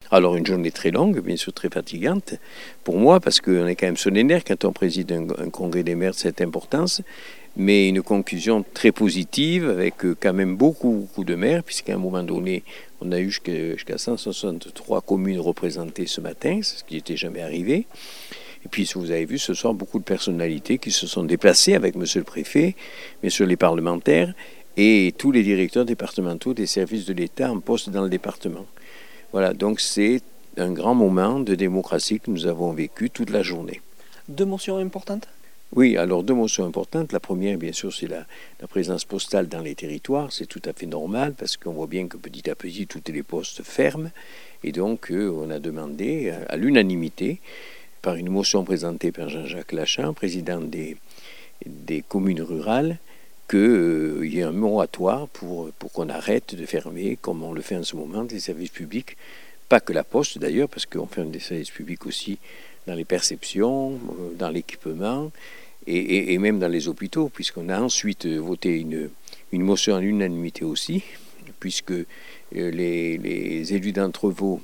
Alors une journée très longue, bien sûr très fatigante pour moi, parce qu'on est quand même sur les nerfs quand on préside un congrès des maires de cette importance, mais une conclusion très positive avec quand même beaucoup de maires, puisqu'à un moment donné, on a eu jusqu'à 163 communes représentées ce matin, ce qui n'était jamais arrivé. Et puis, si vous avez vu, ce soir, beaucoup de personnalités qui se sont déplacées avec monsieur le préfet, bien sûr les parlementaires, et tous les directeurs départementaux des services de l'État en poste dans le département. Voilà, donc c'est un grand moment de démocratie que nous avons vécu toute la journée. 2 motions importantes ? Oui, alors 2 motions importantes. La première, bien sûr, c'est la présence postale dans les territoires. C'est tout à fait normal parce qu'on voit bien que petit à petit, tous les postes ferment. Et donc, on a demandé à l'unanimité, par une motion présentée par Jean-Jacques Lachan, président des communes rurales, qu'il y ait un moratoire pour qu'on arrête de fermer, comme on le fait en ce moment, des services publics. Pas que la Poste d'ailleurs, parce qu'on ferme des services publics aussi dans les perceptions, dans l'équipement et même dans les hôpitaux, puisqu'on a ensuite voté une motion à l'unanimité aussi, puisque les élus d'Entrevaux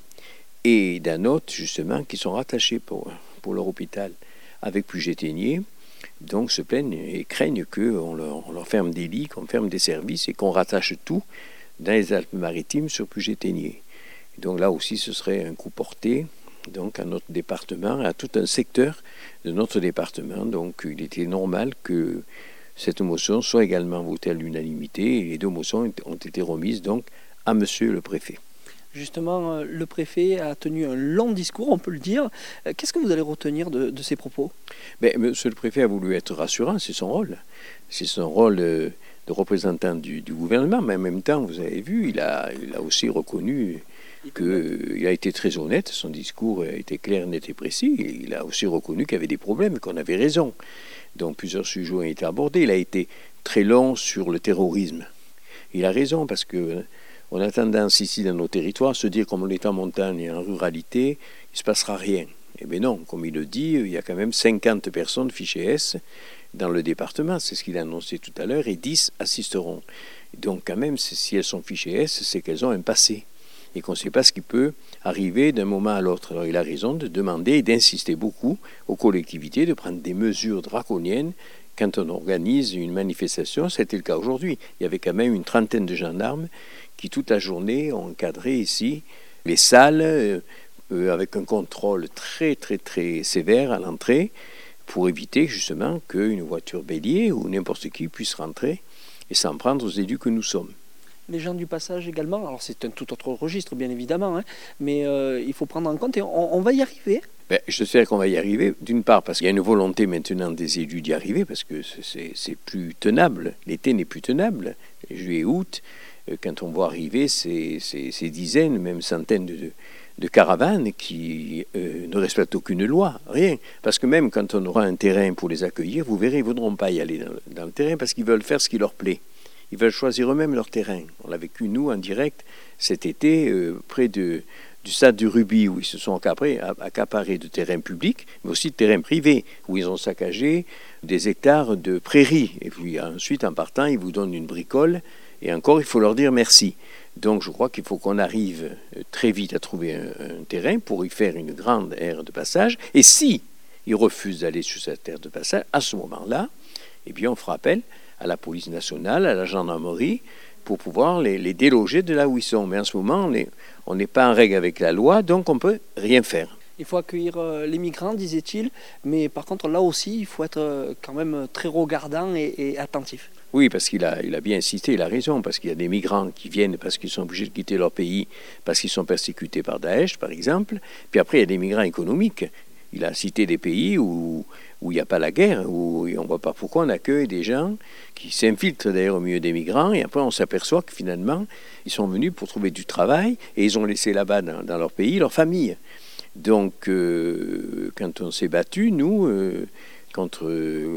et d'Anote, justement, qui sont rattachés pour leur hôpital avec Puget-Théniers, donc se plaignent et craignent qu'on leur ferme des lits, qu'on ferme des services et qu'on rattache tout dans les Alpes-Maritimes sur Puget-Théniers. Donc là aussi, ce serait un coup porté donc, à notre département, à tout un secteur de notre département. Donc il était normal que cette motion soit également votée à l'unanimité et les 2 motions ont été remises donc à monsieur le préfet. Justement, le préfet a tenu un long discours, on peut le dire. Qu'est-ce que vous allez retenir de ses propos ? Monsieur le préfet a voulu être rassurant, c'est son rôle. C'est son rôle de représentant du gouvernement, mais en même temps, vous avez vu, il a aussi reconnu qu'il a été très honnête, son discours a été clair, net et précis. Il a aussi reconnu qu'il y avait des problèmes, qu'on avait raison. Donc plusieurs sujets ont été abordés. Il a été très long sur le terrorisme. Il a raison parce que on a tendance ici dans nos territoires à se dire comme on est en montagne et en ruralité, il ne se passera rien. Eh bien non, comme il le dit, il y a quand même 50 personnes fichées S dans le département, c'est ce qu'il a annoncé tout à l'heure, et 10 assisteront. Donc quand même, si elles sont fichées S, c'est qu'elles ont un passé et qu'on ne sait pas ce qui peut arriver d'un moment à l'autre. Alors il a raison de demander et d'insister beaucoup aux collectivités de prendre des mesures draconiennes quand on organise une manifestation. C'était le cas aujourd'hui. Il y avait quand même une trentaine de gendarmes qui toute la journée ont encadré ici les salles avec un contrôle très très très sévère à l'entrée pour éviter justement qu'une voiture bélier ou n'importe qui puisse rentrer et s'en prendre aux élus que nous sommes. Les gens du passage également, alors c'est un tout autre registre bien évidemment, mais il faut prendre en compte et on va y arriver. J'espère qu'on va y arriver, d'une part parce qu'il y a une volonté maintenant des élus d'y arriver, parce que c'est plus tenable, l'été n'est plus tenable, juillet, août, quand on voit arriver ces dizaines, même centaines de caravanes qui ne respectent aucune loi, rien. Parce que même quand on aura un terrain pour les accueillir, vous verrez, ils ne voudront pas y aller dans le terrain parce qu'ils veulent faire ce qui leur plaît. Ils veulent choisir eux-mêmes leur terrain. On l'a vécu, nous, en direct, cet été, près du stade du Rubis, où ils se sont accaparés de terrains publics, mais aussi de terrains privés, où ils ont saccagé des hectares de prairies. Et puis ensuite, en partant, ils vous donnent une bricole, et encore, il faut leur dire merci. Donc je crois qu'il faut qu'on arrive très vite à trouver un terrain pour y faire une grande aire de passage. Et si ils refusent d'aller sur cette aire de passage, à ce moment-là, eh bien, on fera appel à la police nationale, à la gendarmerie, pour pouvoir les déloger de là où ils sont. Mais en ce moment, on n'est pas en règle avec la loi, donc on ne peut rien faire. Il faut accueillir les migrants, disait-il, mais par contre, là aussi, il faut être quand même très regardant et attentif. Oui, parce qu'il a bien insisté, il a raison, parce qu'il y a des migrants qui viennent parce qu'ils sont obligés de quitter leur pays, parce qu'ils sont persécutés par Daesh, par exemple. Puis après, il y a des migrants économiques. Il a cité des pays où il n'y a pas la guerre, où on ne voit pas pourquoi on accueille des gens qui s'infiltrent d'ailleurs au milieu des migrants, et après on s'aperçoit que finalement, ils sont venus pour trouver du travail, et ils ont laissé là-bas dans leur pays leur famille. Donc, quand on s'est battu, nous, contre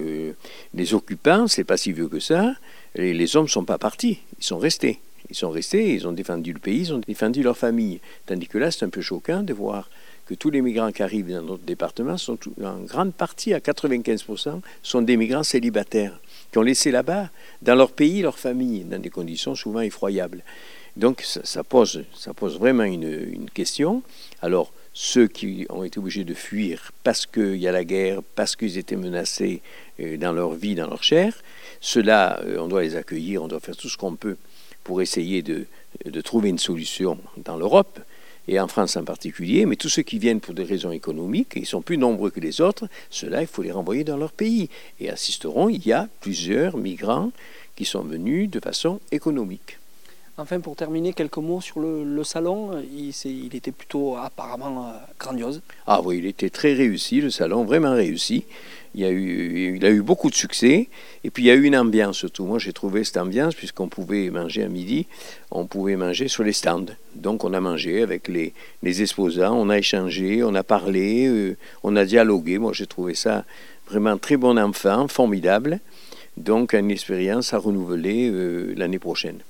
les occupants, c'est pas si vieux que ça, les hommes ne sont pas partis, ils sont restés. Ils ont défendu le pays, ils ont défendu leur famille. Tandis que là, c'est un peu choquant de voir que tous les migrants qui arrivent dans notre département sont en grande partie, à 95%, sont des migrants célibataires qui ont laissé là-bas, dans leur pays, leur famille, dans des conditions souvent effroyables. Donc ça pose vraiment une question. Alors, ceux qui ont été obligés de fuir parce qu'il y a la guerre, parce qu'ils étaient menacés dans leur vie, dans leur chair, ceux-là, on doit les accueillir, on doit faire tout ce qu'on peut pour essayer de trouver une solution dans l'Europe, et en France en particulier, mais tous ceux qui viennent pour des raisons économiques, et ils sont plus nombreux que les autres, ceux-là, il faut les renvoyer dans leur pays. Et assisteront, il y a plusieurs migrants qui sont venus de façon économique. Enfin, pour terminer, quelques mots sur le salon. Il était plutôt apparemment grandiose. Ah oui, il était très réussi, le salon, vraiment réussi. Il a eu beaucoup de succès. Et puis il y a eu une ambiance surtout. Moi j'ai trouvé cette ambiance puisqu'on pouvait manger à midi, on pouvait manger sur les stands. Donc on a mangé avec les exposants, on a échangé, on a parlé, on a dialogué. Moi j'ai trouvé ça vraiment très bon enfant, formidable. Donc une expérience à renouveler l'année prochaine.